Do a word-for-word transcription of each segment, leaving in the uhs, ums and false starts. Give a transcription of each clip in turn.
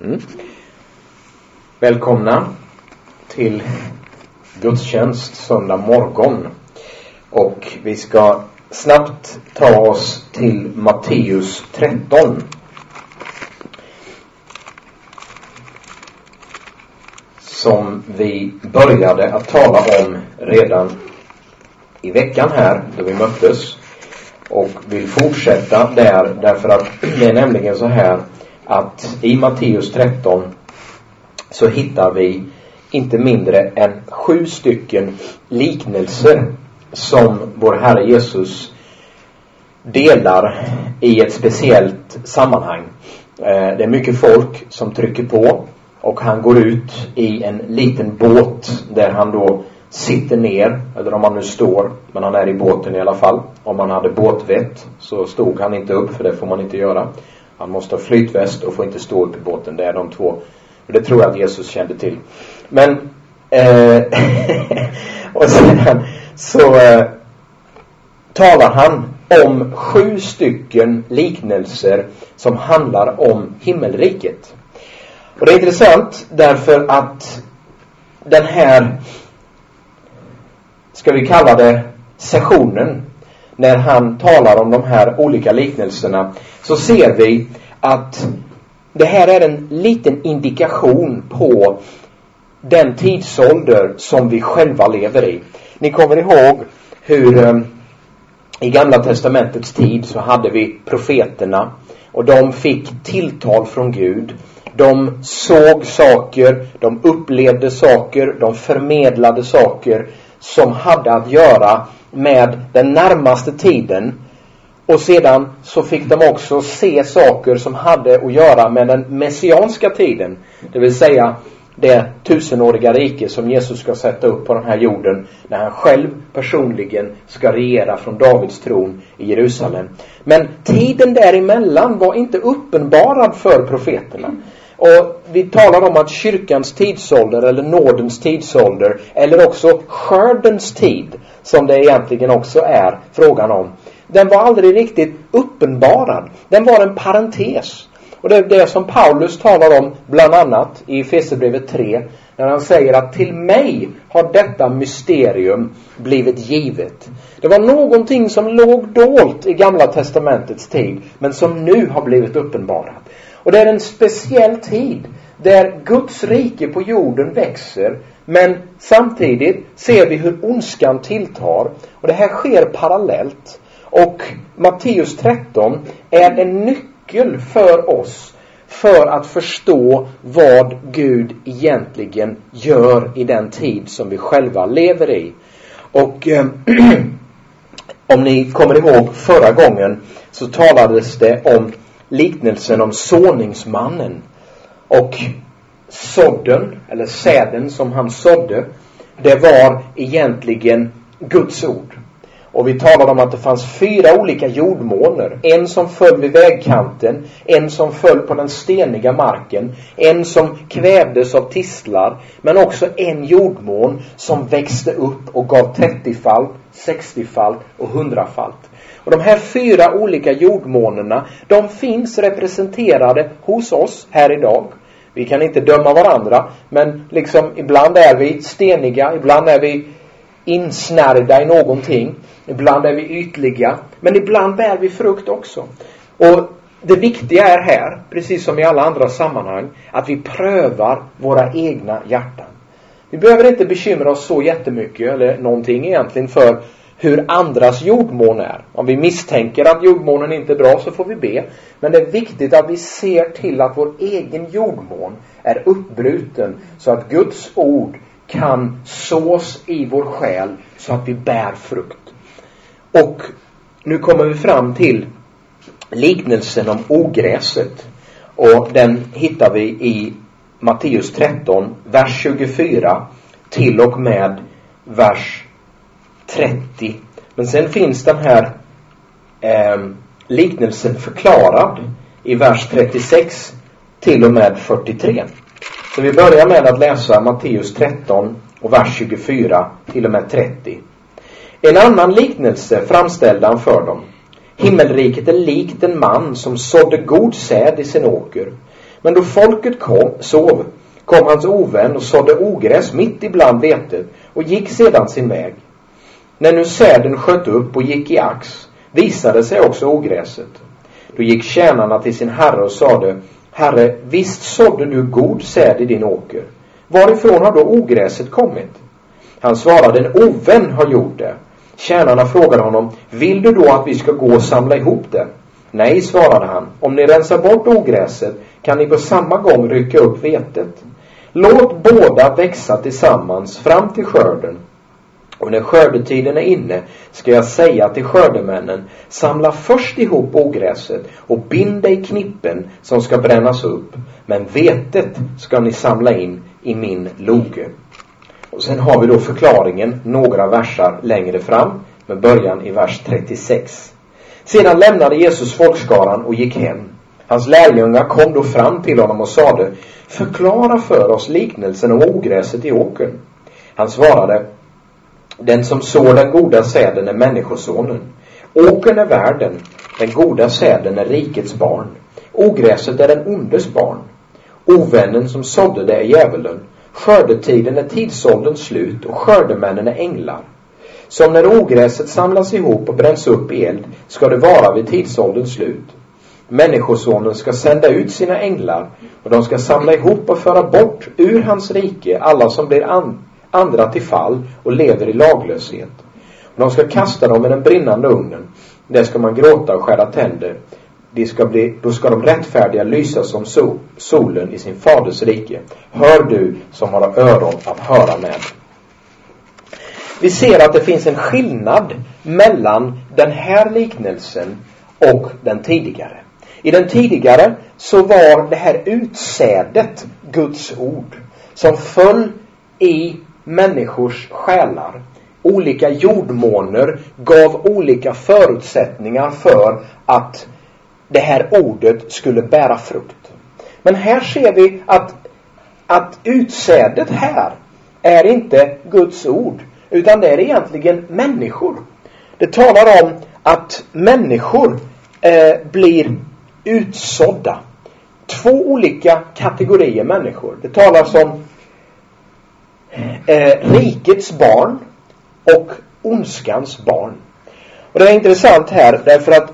Mm. Välkomna till gudstjänst söndag morgon. Och vi ska snabbt ta oss till Matteus tretton. Som vi började att tala om redan i veckan här då vi möttes. Och vill fortsätta där därför att det är nämligen så här att i Matteus tretton så hittar vi inte mindre än sju stycken liknelser som vår Herre Jesus delar i ett speciellt sammanhang. Det är mycket folk som trycker på och han går ut i en liten båt där han då sitter ner, eller om han nu står, men han är i båten i alla fall. Om han hade båtvett så stod han inte upp, för det får man inte göra. Han måste ha flytväst och får inte stå upp i båten. Det är de två. Och det tror jag att Jesus kände till. Men eh, och sedan så eh, talar han om sju stycken liknelser som handlar om himmelriket. Och det är intressant därför att den här, ska vi kalla det, sessionen, när han talar om de här olika liknelserna, så ser vi att det här är en liten indikation på den tidsålder som vi själva lever i. Ni kommer ihåg hur eh, i Gamla testamentets tid så hade vi profeterna och de fick tilltal från Gud. De såg saker, de upplevde saker, de förmedlade saker som hade att göra med den närmaste tiden. Och sedan så fick de också se saker som hade att göra med den messianska tiden. Det vill säga det tusenåriga rike som Jesus ska sätta upp på den här jorden. När han själv personligen ska regera från Davids tron i Jerusalem. Men tiden däremellan var inte uppenbarad för profeterna. Och vi talar om att kyrkans tidsålder eller nådens tidsålder eller också skördens tid, som det egentligen också är frågan om, den var aldrig riktigt uppenbarad. Den var en parentes. Och det är det som Paulus talar om bland annat i Efesierbrevet tre, när han säger att till mig har detta mysterium blivit givet. Det var någonting som låg dolt i Gamla testamentets tid, men som nu har blivit uppenbarat. Och det är en speciell tid där Guds rike på jorden växer, men samtidigt ser vi hur ondskan tilltar. Och det här sker parallellt. Och Matteus tretton är en nyckel för oss för att förstå vad Gud egentligen gör i den tid som vi själva lever i. Och eh, om ni kommer ihåg förra gången så talades det om liknelsen om såningsmannen och sådden, eller säden som han sådde. Det var egentligen Guds ord. Och vi talade om att det fanns fyra olika jordmåner. En som föll vid vägkanten, en som föll på den steniga marken, en som kvävdes av tistlar, men också en jordmån som växte upp och gav trettiofalt, sextiofalt och hundrafalt. Och de här fyra olika jordmånerna, de finns representerade hos oss här idag. Vi kan inte döma varandra, men liksom ibland är vi steniga, ibland är vi insnärda i någonting, ibland är vi ytliga, men ibland bär vi frukt också. Och det viktiga är här, precis som i alla andra sammanhang, att vi prövar våra egna hjärtan. Vi behöver inte bekymra oss så jättemycket, eller någonting egentligen, för hur andras jordmån är. Om vi misstänker att jordmånen inte är bra så får vi be. Men det är viktigt att vi ser till att vår egen jordmån är uppbruten så att Guds ord kan sås i vår själ så att vi bär frukt. Och nu kommer vi fram till liknelsen om ogräset. Och den hittar vi i Matteus tretton, vers tjugofyra till och med vers trettio. Men sen finns den här eh, liknelsen förklarad i vers trettiosex till och med fyrtiotre. Så vi börjar med att läsa Matteus tretton och vers tjugofyra till och med trettio. En annan liknelse framställde han för dem. Himmelriket är likt en man som sådde god säd i sin åker. Men då folket kom, sov, kom hans ovän och sådde ogräs mitt ibland vetet och gick sedan sin väg. När nu säden sköt upp och gick i ax, visade sig också ogräset. Då gick tjänarna till sin herre och sade: Herre, visst sådde du god säd i din åker. Varifrån har då ogräset kommit? Han svarade: en ovän har gjort det. Tjänarna frågade honom: vill du då att vi ska gå och samla ihop det? Nej, svarade han. Om ni rensar bort ogräset kan ni på samma gång rycka upp vetet. Låt båda växa tillsammans fram till skörden. Och när skördetiden är inne ska jag säga till skördemännen: samla först ihop ogräset och bind det i knippen som ska brännas upp. Men vetet ska ni samla in i min loge. Och sen har vi då förklaringen några versar längre fram, med början i vers trettiosex. Sedan lämnade Jesus folkskaran och gick hem. Hans lärjungar kom då fram till honom och sade: förklara för oss liknelsen om ogräset i åkern. Han svarade: den som sår den goda säden är människosonen. Åkern är världen, den goda säden är rikets barn. Ogräset är den ondes barn. Ovännen som sådde det är djävulen. Skördetiden är tidsålderns slut och skördemännen är änglar. Som när ogräset samlas ihop och bränns upp i eld ska det vara vid tidsålderns slut. Människosonen ska sända ut sina änglar och de ska samla ihop och föra bort ur hans rike alla som blir an- andra till fall och lever i laglöshet. Och de ska kasta dem i den brinnande ugnen. Där ska man gråta och skära tänder. De ska bli, då ska de rättfärdiga lysa som sol, solen i sin faders rike. Hör du som har öron att höra med. Vi ser att det finns en skillnad mellan den här liknelsen och den tidigare. I den tidigare så var det här utsädet Guds ord som föll i människors själar. Olika jordmåner gav olika förutsättningar för att det här ordet skulle bära frukt. Men här ser vi att, att utsädet här är inte Guds ord, utan det är egentligen människor. Det talar om att människor eh, blir utsådda. Två olika kategorier människor. Det talas om eh, rikets barn och ondskans barn. Och det är intressant här därför att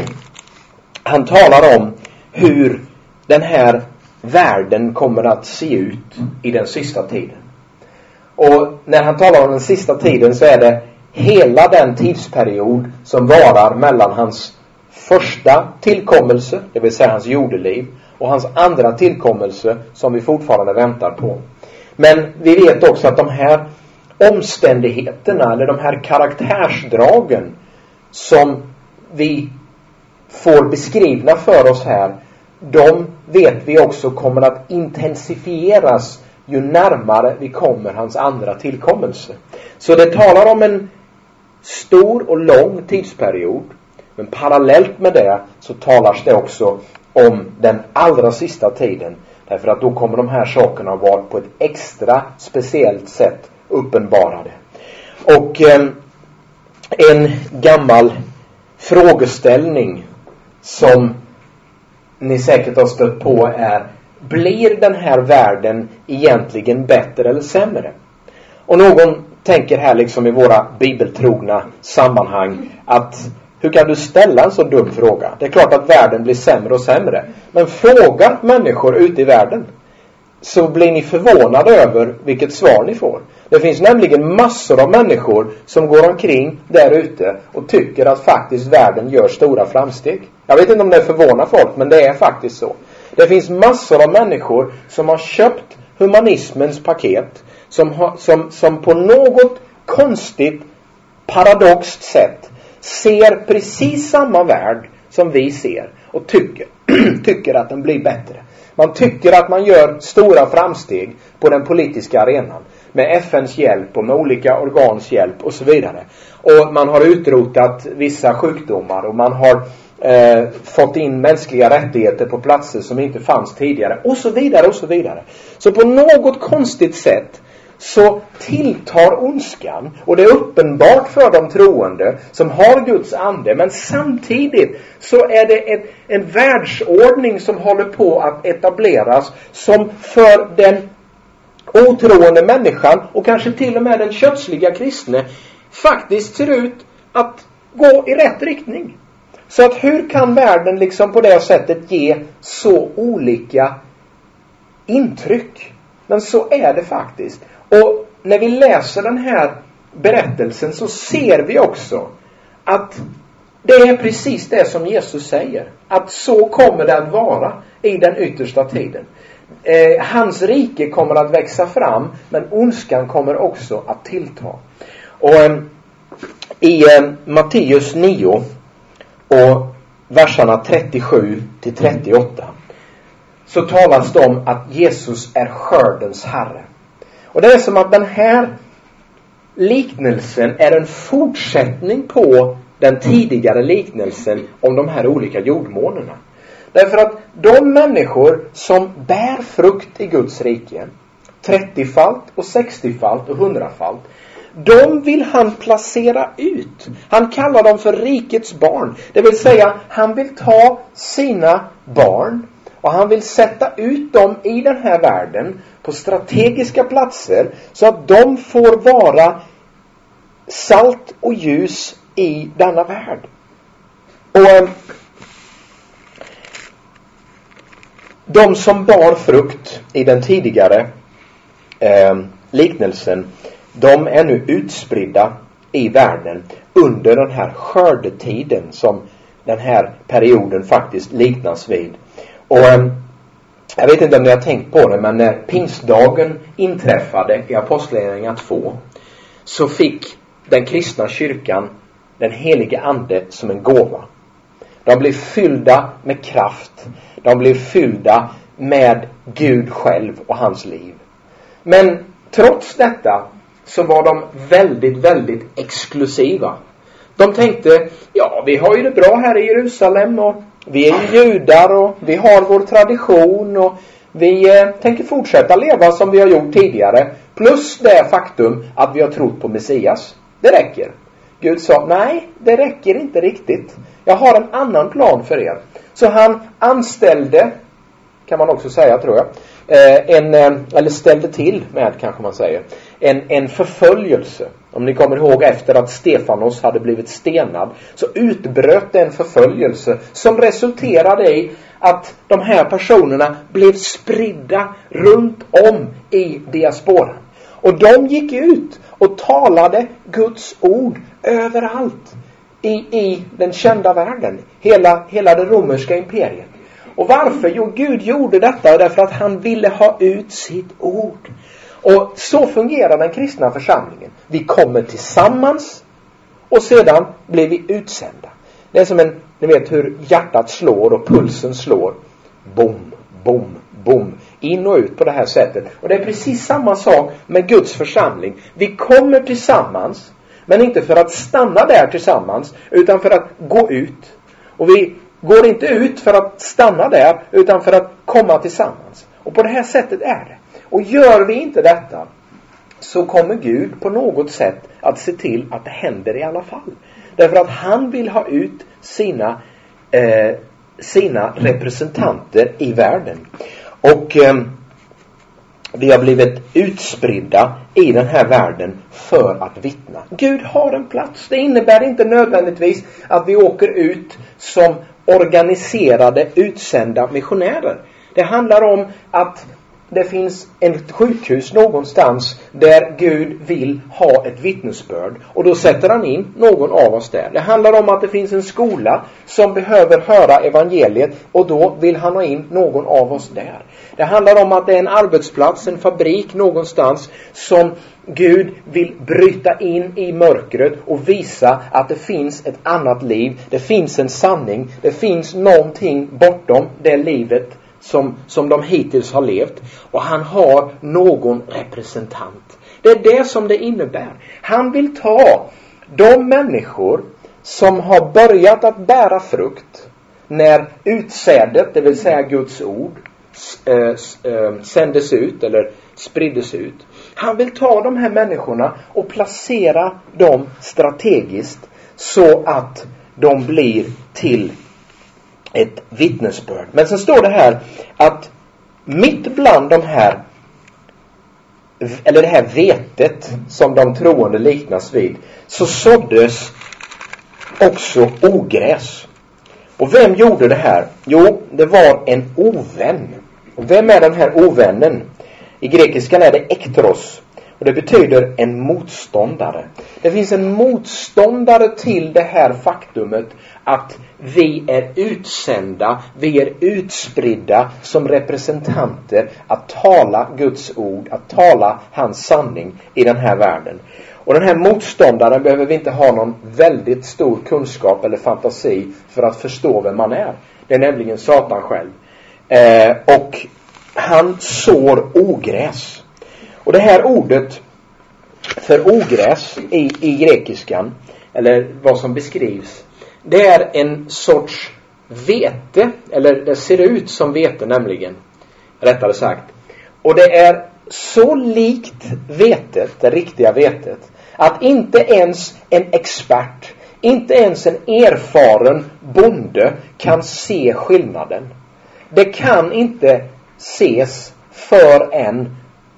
han talar om hur den här världen kommer att se ut i den sista tiden. Och när han talar om den sista tiden så är det hela den tidsperiod som varar mellan hans första tillkommelse, det vill säga hans jordeliv, och hans andra tillkommelse som vi fortfarande väntar på. Men vi vet också att de här omständigheterna eller de här karaktärsdragen som vi får beskrivna för oss här, de vet vi också kommer att intensifieras ju närmare vi kommer hans andra tillkommelse. Så det talar om en stor och lång tidsperiod, men parallellt med det så talas det också om den allra sista tiden, därför att då kommer de här sakerna att vara på ett extra speciellt sätt uppenbarade. Och eh, en gammal frågeställning som ni säkert har stött på är: blir den här världen egentligen bättre eller sämre? Och någon tänker här liksom i våra bibeltrogna sammanhang att hur kan du ställa en så dum fråga? Det är klart att världen blir sämre och sämre. Men fråga människor ute i världen så blir ni förvånade över vilket svar ni får. Det finns nämligen massor av människor som går omkring där ute och tycker att faktiskt världen gör stora framsteg. Jag vet inte om det förvånar folk, men det är faktiskt så. Det finns massor av människor som har köpt humanismens paket, som, har, som, som på något konstigt, paradoxt sätt ser precis samma värld som vi ser och tycker, tycker att den blir bättre. Man tycker att man gör stora framsteg på den politiska arenan med F N:s hjälp och med olika organs hjälp och så vidare. Och man har utrotat vissa sjukdomar och man har eh, fått in mänskliga rättigheter på platser som inte fanns tidigare och så vidare och så vidare. Så på något konstigt sätt så tilltar ondskan. Och det är uppenbart för de troende som har Guds ande. Men samtidigt så är det ett, en världsordning som håller på att etableras. Som för den otroende människan och kanske till och med den kötsliga kristne faktiskt ser ut att gå i rätt riktning. Så att hur kan världen liksom på det sättet ge så olika intryck? Men så är det faktiskt. Och när vi läser den här berättelsen så ser vi också att det är precis det som Jesus säger. Att så kommer det att vara i den yttersta tiden. Eh, hans rike kommer att växa fram, men ondskan kommer också att tillta. Och eh, i eh, Matteus nio och verserna trettiosju till trettioåtta så talas det om att Jesus är skördens herre. Och det är som att den här liknelsen är en fortsättning på den tidigare liknelsen om de här olika jordmånerna. Därför att de människor som bär frukt i Guds rike, trettiofalt och sextiofalt och hundrafalt, de vill han placera ut. Han kallar dem för rikets barn. Det vill säga, han vill ta sina barn och han vill sätta ut dem i den här världen på strategiska platser så att de får vara salt och ljus i denna värld. Och de som bar frukt i den tidigare eh, liknelsen, de är nu utspridda i världen under den här skördetiden som den här perioden faktiskt liknas vid. Och eh, jag vet inte om ni har tänkt på det, men när pingstdagen inträffade i Apostlagärningarna två så fick den kristna kyrkan den helige ande som en gåva. De blev fyllda med kraft. De blev fyllda med Gud själv och hans liv. Men trots detta så var de väldigt, väldigt exklusiva. De tänkte, ja, vi har ju det bra här i Jerusalem och vi är ju judar och vi har vår tradition och vi eh, tänker fortsätta leva som vi har gjort tidigare. Plus det faktum att vi har trott på Messias. Det räcker. Gud sa, nej, det räcker inte riktigt. Jag har en annan plan för er. Så han anställde, kan man också säga tror jag, en, eller ställde till med kanske man säger, en, en förföljelse. Om ni kommer ihåg efter att Stefanos hade blivit stenad så utbröt en förföljelse som resulterade i att de här personerna blev spridda runt om i diasporan. Och de gick ut och talade Guds ord överallt i, i den kända världen. Hela, hela det romerska imperiet. Och varför? Jo, Gud gjorde detta därför att han ville ha ut sitt ord. Och så fungerar den kristna församlingen. Vi kommer tillsammans och sedan blir vi utsända. Det är som en, ni vet hur hjärtat slår och pulsen slår. Bom, bom, bom. In och ut på det här sättet. Och det är precis samma sak med Guds församling. Vi kommer tillsammans, men inte för att stanna där tillsammans, utan för att gå ut. Och vi går inte ut för att stanna där, utan för att komma tillsammans. Och på det här sättet är det. Och gör vi inte detta, så kommer Gud på något sätt att se till att det händer i alla fall. Därför att han vill ha ut sina, eh, sina representanter i världen. Och eh, vi har blivit utspridda i den här världen för att vittna. Gud har en plats. Det innebär inte nödvändigtvis att vi åker ut som organiserade utsända missionärer. Det handlar om att det finns ett sjukhus någonstans där Gud vill ha ett vittnesbörd. Och då sätter han in någon av oss där. Det handlar om att det finns en skola som behöver höra evangeliet. Och då vill han ha in någon av oss där. Det handlar om att det är en arbetsplats, en fabrik någonstans som Gud vill bryta in i mörkret och visa att det finns ett annat liv. Det finns en sanning. Det finns någonting bortom det livet Som, som de hittills har levt. Och han har någon representant. Det är det som det innebär. Han vill ta de människor som har börjat att bära frukt när utsädet, det vill säga Guds ord, äh, äh, sändes ut eller spriddes ut. Han vill ta de här människorna och placera dem strategiskt så att de blir till ett vittnesbörd. Men så står det här att mitt bland de här, eller det här vetet som de troende liknas vid, så såddes också ogräs. Och vem gjorde det här? Jo, det var en ovän. Och vem är den här ovännen? I grekiskan är det ektros. Och det betyder en motståndare. Det finns en motståndare till det här faktumet att vi är utsända, vi är utspridda som representanter att tala Guds ord, att tala hans sanning i den här världen. Och den här motståndaren behöver vi inte ha någon väldigt stor kunskap eller fantasi för att förstå vem man är. Det är nämligen Satan själv. Eh, och han sår ogräs. Och det här ordet för ogräs i, i grekiskan, eller vad som beskrivs, det är en sorts vete, eller det ser ut som vete nämligen, rättare sagt. Och det är så likt vetet, det riktiga vetet, att inte ens en expert, inte ens en erfaren bonde kan se skillnaden. Det kan inte ses förrän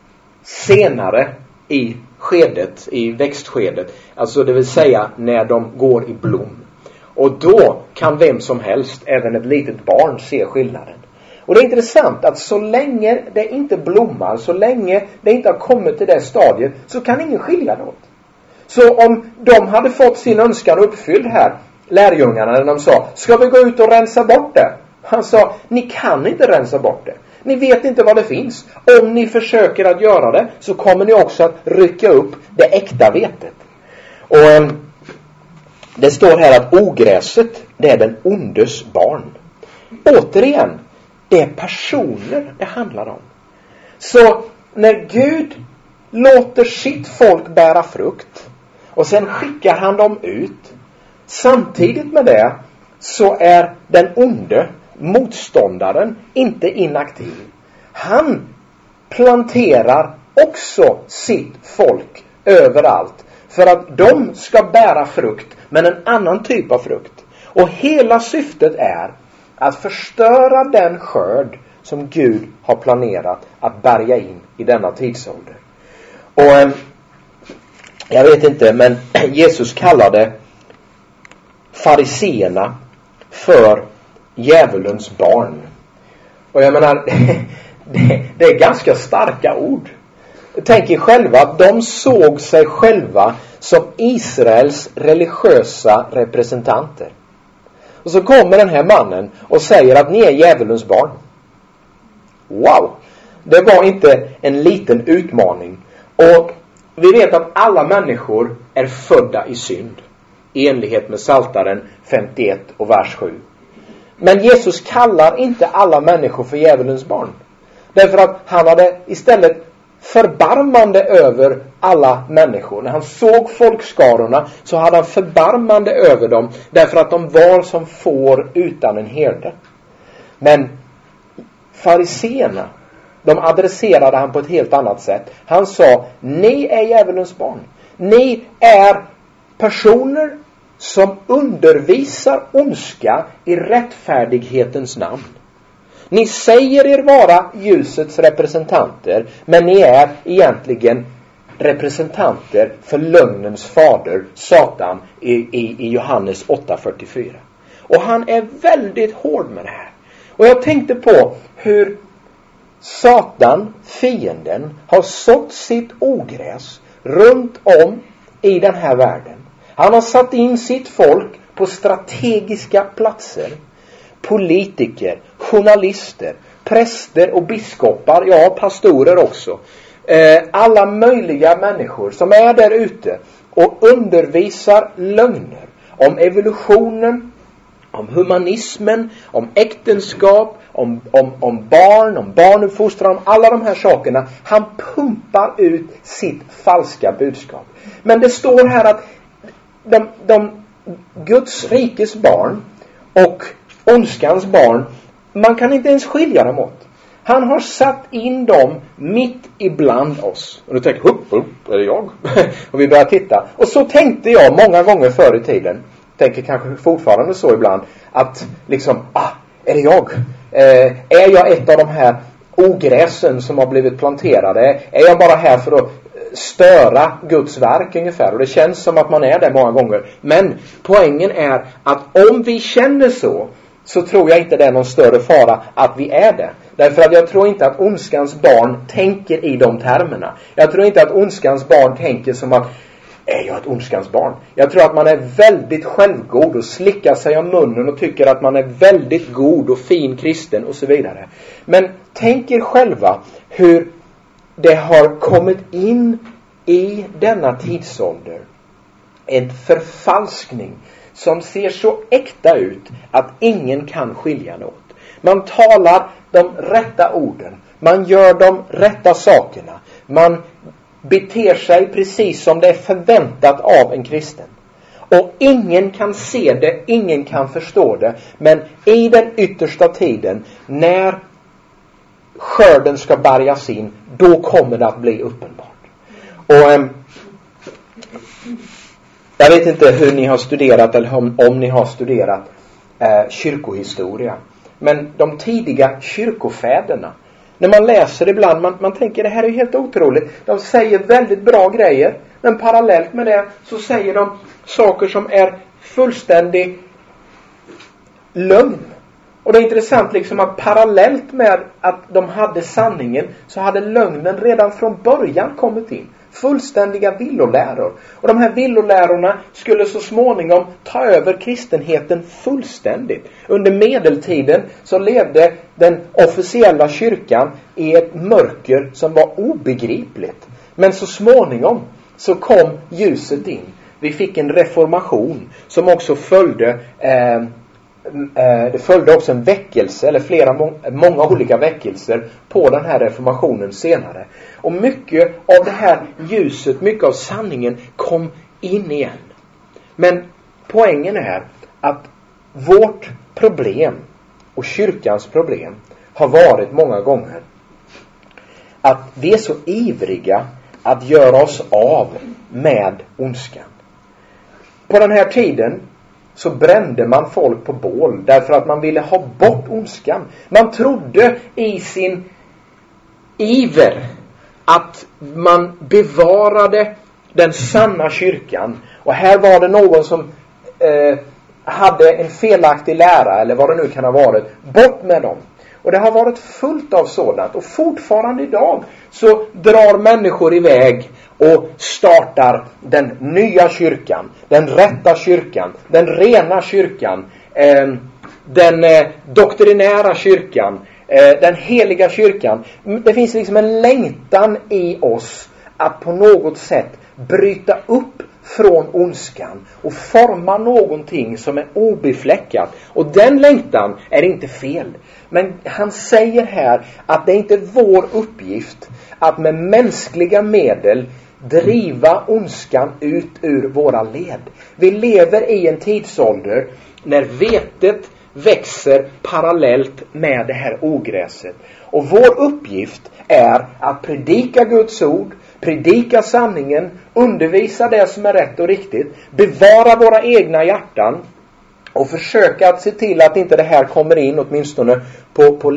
senare i skedet, i växtskedet. Alltså det vill säga när de går i blom. Och då kan vem som helst, även ett litet barn, se skillnaden. Och det är intressant att så länge det inte blommar, så länge det inte har kommit till det stadiet, så kan ingen skilja det åt. Så om de hade fått sin önskan uppfylld här, lärjungarna, när de sa, ska vi gå ut och rensa bort det? Han sa, ni kan inte rensa bort det. Ni vet inte vad det finns. Om ni försöker att göra det, så kommer ni också att rycka upp det äkta vetet. Och um, det står här att ogräset, det är den ondes barn. Återigen, det är personer det handlar om. Så när Gud låter sitt folk bära frukt och sen skickar han dem ut, samtidigt med det så är den onde, motståndaren, inte inaktiv. Han planterar också sitt folk överallt för att de ska bära frukt, men en annan typ av frukt. Och hela syftet är att förstöra den skörd som Gud har planerat att bärga in i denna tidsålder. Och eh, jag vet inte, men Jesus kallade fariseerna för djävulens barn. Och jag menar, det, det är ganska starka ord. Tänk er själva att de såg sig själva som Israels religiösa representanter. Och så kommer den här mannen och säger att ni är djävulens barn. Wow! Det var inte en liten utmaning. Och vi vet att alla människor är födda i synd, i enlighet med Psaltaren femtioett och vers sju. Men Jesus kallar inte alla människor för djävulens barn. Därför att han hade istället förbarmande över alla människor. När han såg folkskarorna så hade han förbarmande över dem, därför att de var som får utan en herde. Men fariseerna, de adresserade han på ett helt annat sätt. Han sa, ni är djävulens barn. Ni är personer som undervisar ondska i rättfärdighetens namn. Ni säger er vara ljusets representanter, men ni är egentligen representanter för lögnens fader, Satan, i, i, i Johannes åtta fyrtiofyra. Och han är väldigt hård med det här. Och jag tänkte på hur Satan, fienden, har sått sitt ogräs runt om i den här världen. Han har satt in sitt folk på strategiska platser. Politiker, journalister, präster och biskopar, ja, pastorer också. Eh, alla möjliga människor som är där ute och undervisar lögner om evolutionen, om humanismen, om äktenskap, om, om, om barn, om barnuppfostran, om alla de här sakerna. Han pumpar ut sitt falska budskap. Men det står här att de, de Guds rikes barn och ondskans barn, man kan inte ens skilja dem åt. Han har satt in dem mitt ibland oss. Och du tänker, hupp, hupp, är det jag? Och vi börjar titta. Och så tänkte jag många gånger förr i tiden. Tänker kanske fortfarande så ibland. Att liksom, ah, är det jag? Eh, är jag ett av de här ogräsen som har blivit planterade? Är jag bara här för att störa Guds verk ungefär? Och det känns som att man är det många gånger. Men poängen är att om vi känner så, så tror jag inte det är någon större fara att vi är det. Därför att jag tror inte att ondskans barn tänker i de termerna. Jag tror inte att ondskans barn tänker som att, är jag ett ondskans barn? Jag tror att man är väldigt självgod och slickar sig om munnen och tycker att man är väldigt god och fin kristen och så vidare. Men tänk er själva hur det har kommit in i denna tidsålder en förfalskning som ser så äkta ut att ingen kan skilja något. Man talar de rätta orden. Man gör de rätta sakerna. Man beter sig precis som det är förväntat av en kristen. Och ingen kan se det, ingen kan förstå det. Men i den yttersta tiden, när skörden ska bärgas in, då kommer det att bli uppenbart. Och ähm, jag vet inte hur ni har studerat eller om, om ni har studerat äh, kyrkohistoria. Men de tidiga kyrkofäderna, när man läser ibland, man, man tänker det här är helt otroligt. De säger väldigt bra grejer, men parallellt med det så säger de saker som är fullständig lögn. Och det är intressant liksom att parallellt med att de hade sanningen så hade lögnen redan från början kommit in. Fullständiga villoläror. Och de här villolärorna skulle så småningom ta över kristenheten fullständigt. Under medeltiden så levde den officiella kyrkan i ett mörker som var obegripligt. Men så småningom så kom ljuset in. Vi fick en reformation som också följde eh, det följde också en väckelse eller flera många olika väckelser på den här reformationen senare. Och mycket av det här ljuset, mycket av sanningen kom in igen. Men poängen är att vårt problem och kyrkans problem har varit många gånger att vi är så ivriga att göra oss av med ondskan. På den här tiden så brände man folk på bål därför att man ville ha bort ondskan. Man trodde i sin iver att man bevarade den sanna kyrkan. Och här var det någon som eh, hade en felaktig lära eller vad det nu kan ha varit. Bort med dem. Och det har varit fullt av sådant. Och fortfarande idag så drar människor iväg och startar den nya kyrkan. Den rätta kyrkan. Den rena kyrkan. Eh, den eh, doktrinära kyrkan. Eh, den heliga kyrkan. Det finns liksom en längtan i oss att på något sätt bryta upp från ondskan och forma någonting som är obefläckat. Och den längtan är inte fel. Men han säger här att det är inte vår uppgift att med mänskliga medel driva ondskan ut ur våra led. Vi lever i en tidsålder när vetet växer parallellt med det här ogräset. Och vår uppgift är att predika Guds ord, predika sanningen, undervisa det som är rätt och riktigt, bevara våra egna hjärtan och försöka att se till att inte det här kommer in åtminstone på, på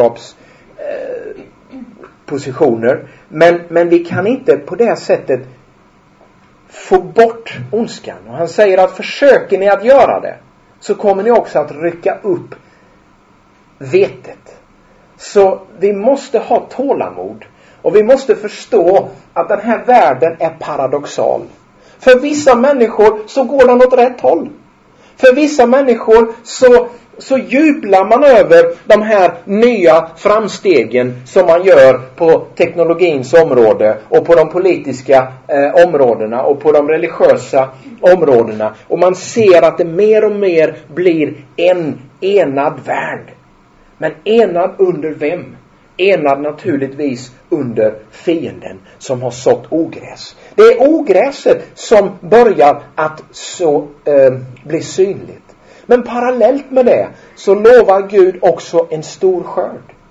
ledarskapspositioner. Eh, men, men vi kan inte på det sättet få bort ondskan. Och han säger att försöker ni att göra det så kommer ni också att rycka upp vetet. Så vi måste ha tålamod. Och vi måste förstå att den här världen är paradoxal. För vissa människor så går den åt rätt håll. För vissa människor så, så jublar man över de här nya framstegen som man gör på teknologins område och på de politiska eh, områdena och på de religiösa områdena. Och man ser att det mer och mer blir en enad värld. Men enad under vem? Enad naturligtvis under fienden som har sått ogräs. Det är ogräset som börjar att så eh, bli synligt. Men parallellt med det så lovar Gud också en stor skörd.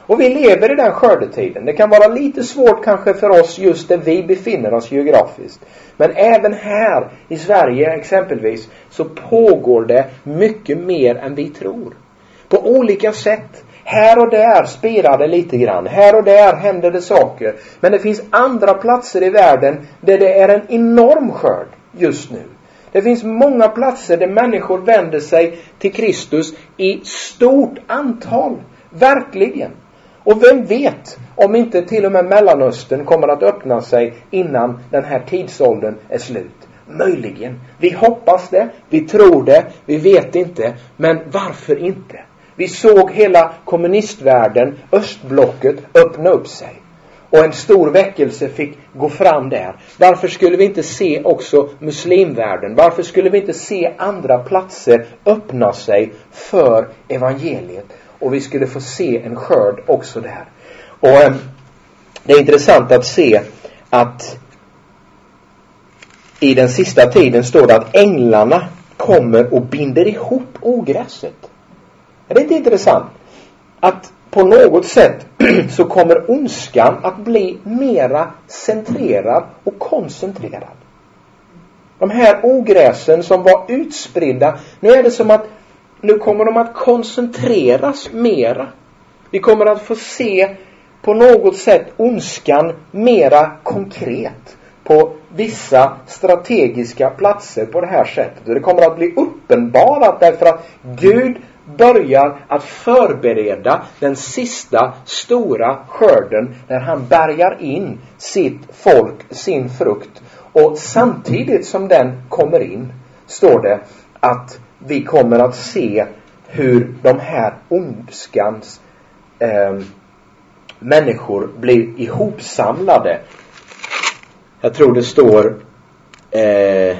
Och vi lever i den skördetiden. Det kan vara lite svårt kanske för oss just där vi befinner oss geografiskt. Men även här i Sverige exempelvis så pågår det mycket mer än vi tror. På olika sätt. Här och där spirar det lite grann. Här och där händer det saker. Men det finns andra platser i världen där det är en enorm skörd just nu. Det finns många platser där människor vänder sig till Kristus i stort antal. Verkligen. Och vem vet om inte till och med Mellanöstern kommer att öppna sig innan den här tidsåldern är slut. Möjligen. Vi hoppas det, vi tror det, vi vet inte. Men varför inte? Vi såg hela kommunistvärlden, östblocket, öppna upp sig. Och en stor väckelse fick gå fram där. Varför skulle vi inte se också muslimvärlden? Varför skulle vi inte se andra platser öppna sig för evangeliet? Och vi skulle få se en skörd också där. Och eh, det är intressant att se att i den sista tiden står det att änglarna kommer och binder ihop ogräset. Är det inte intressant? Att på något sätt så kommer ondskan att bli mera centrerad och koncentrerad. De här ogräsen som var utspridda, nu är det som att nu kommer de att koncentreras mera. Vi kommer att få se på något sätt ondskan mera konkret på vissa strategiska platser på det här sättet. Och det kommer att bli uppenbarat därför att Gud börjar att förbereda den sista stora skörden när han bärgar in sitt folk, sin frukt. Och samtidigt som den kommer in står det att vi kommer att se hur de här ondskans eh, människor blir ihopsamlade. Jag tror det står eh,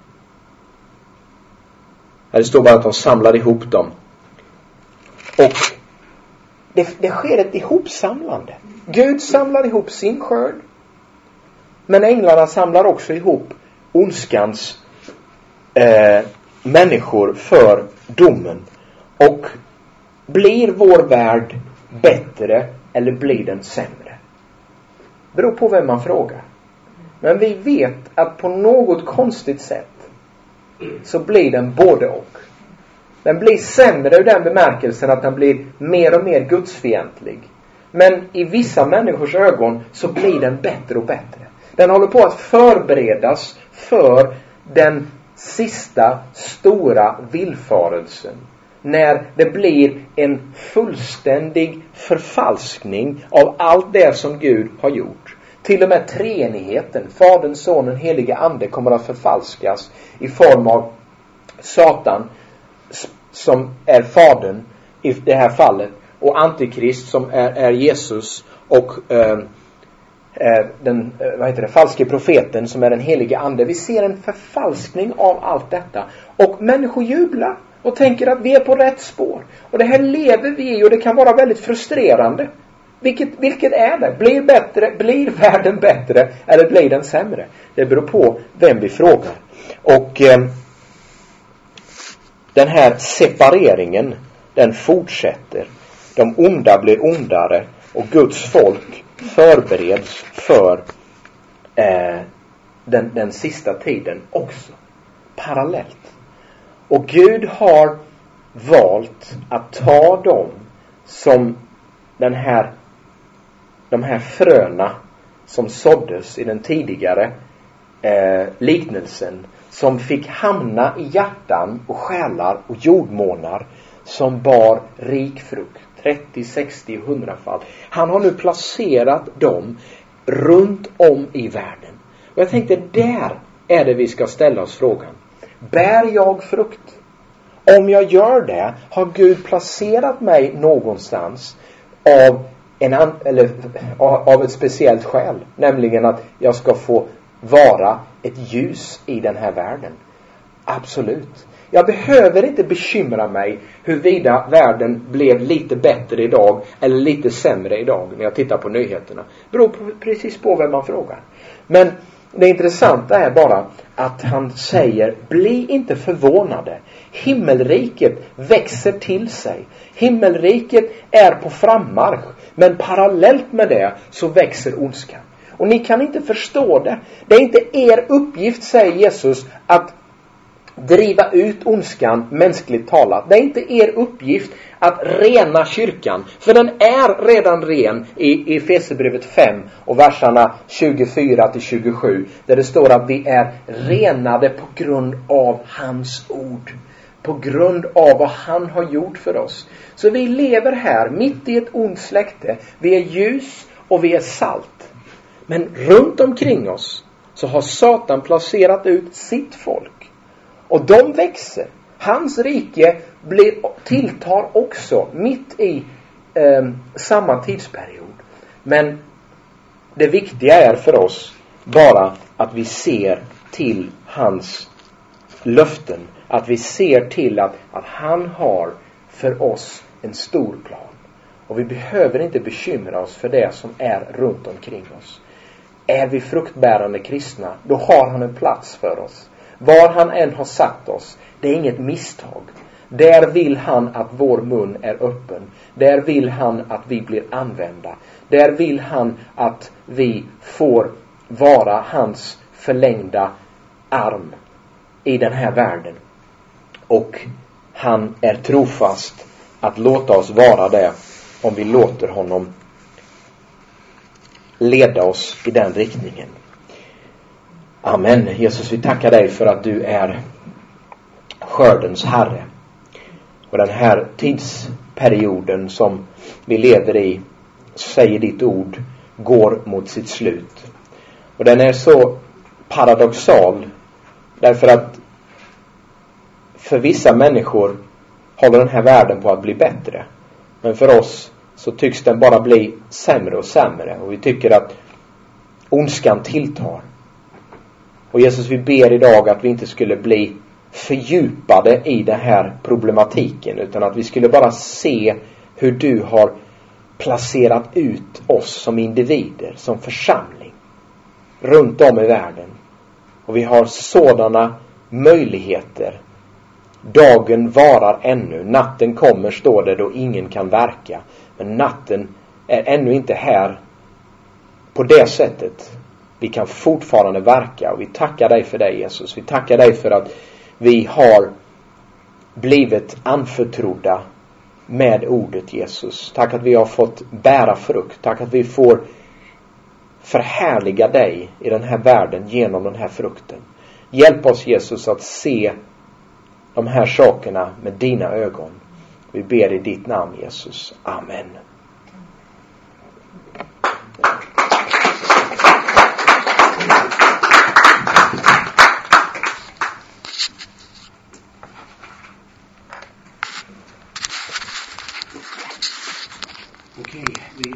det står bara att de samlar ihop dem. Och det, det sker ett ihopsamlande. Gud samlar ihop sin skörd. Men änglarna samlar också ihop ondskans eh, människor för domen. Och blir vår värld bättre eller blir den sämre? Beror på vem man frågar. Men vi vet att på något konstigt sätt så blir den både och. Den blir sämre i den bemärkelsen att den blir mer och mer gudsfientlig. Men i vissa människors ögon så blir den bättre och bättre. Den håller på att förberedas för den sista stora villfarelsen. När det blir en fullständig förfalskning av allt det som Gud har gjort. Till och med treenigheten, Fadern, Sonen, Helige Ande kommer att förfalskas i form av Satan som är Fadern i det här fallet och Antikrist som är, är Jesus och eh, den vad heter det, falske profeten som är den Helige Ande. Vi ser en förfalskning av allt detta och människor jublar och tänker att vi är på rätt spår. Och det här lever vi i och det kan vara väldigt frustrerande. Vilket, vilket är det? Blir, bättre, blir världen bättre eller blir den sämre? Det beror på vem vi frågar. Och eh, den här separeringen, den fortsätter. De onda blir ondare och Guds folk förbereds för eh, den, den sista tiden också. Parallellt. Och Gud har valt att ta dem som den här de här fröna som såddes i den tidigare eh, liknelsen som fick hamna i hjärtan och själar och jordmånar som bar rik frukt, trettio, sextio, hundra fall. Han har nu placerat dem runt om i världen. Och jag tänkte, där är det vi ska ställa oss frågan. Bär jag frukt? Om jag gör det, har Gud placerat mig någonstans av En an, eller av ett speciellt skäl, nämligen att jag ska få vara ett ljus i den här världen. Absolut. Jag behöver inte bekymra mig huruvida världen blev lite bättre idag eller lite sämre idag när jag tittar på nyheterna. Det beror på, precis på vem man frågar. Men Det intressanta är bara att han säger, bli inte förvånade. Himmelriket växer till sig. Himmelriket är på frammarsch. Men parallellt med det så växer ondskan. Och ni kan inte förstå det. Det är inte er uppgift, säger Jesus, att driva ut ondskan mänskligt talat. Det är inte er uppgift att rena kyrkan. För den är redan ren i Efesierbrevet fem och verserna tjugofyra till tjugosju. Där det står att vi är renade på grund av hans ord. På grund av vad han har gjort för oss. Så vi lever här mitt i ett ont släkte. Vi är ljus och vi är salt. Men runt omkring oss så har Satan placerat ut sitt folk. Och de växer. Hans rike blir, tilltar också mitt i eh, samma tidsperiod. Men det viktiga är för oss bara att vi ser till hans löften. Att vi ser till att, att han har för oss en stor plan. Och vi behöver inte bekymra oss för det som är runt omkring oss. Är vi fruktbärande kristna, då har han en plats för oss. Var han än har satt oss, det är inget misstag. Där vill han att vår mun är öppen. Där vill han att vi blir använda. Där vill han att vi får vara hans förlängda arm i den här världen. Och han är trofast att låta oss vara det om vi låter honom leda oss i den riktningen. Amen. Jesus, vi tackar dig för att du är skördens herre. Och den här tidsperioden som vi lever i, säger ditt ord, går mot sitt slut. Och den är så paradoxal därför att för vissa människor håller den här världen på att bli bättre. Men för oss så tycks den bara bli sämre och sämre. Och vi tycker att ondskan tilltar. Och Jesus, vi ber idag att vi inte skulle bli fördjupade i den här problematiken. Utan att vi skulle bara se hur du har placerat ut oss som individer, som församling. Runt om i världen. Och vi har sådana möjligheter. Dagen varar ännu. Natten kommer, står det, då ingen kan verka. Men natten är ännu inte här på det sättet. Vi kan fortfarande verka. Och vi tackar dig för det, Jesus. Vi tackar dig för att vi har blivit anförtrodda med ordet, Jesus. Tack att vi har fått bära frukt. Tack att vi får förhärliga dig i den här världen genom den här frukten. Hjälp oss, Jesus, att se de här sakerna med dina ögon. Vi ber i ditt namn, Jesus. Amen. Okej, vi